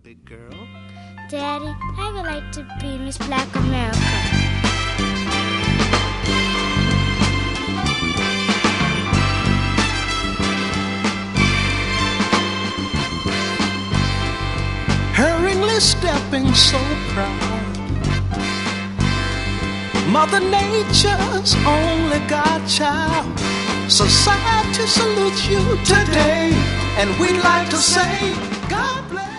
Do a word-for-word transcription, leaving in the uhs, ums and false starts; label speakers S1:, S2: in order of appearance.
S1: big girl?
S2: Daddy, I would like to be Miss Black America.
S1: Hurriedly stepping so proud, Mother Nature's only godchild. Society salutes you today, and we'd like to say, God bless.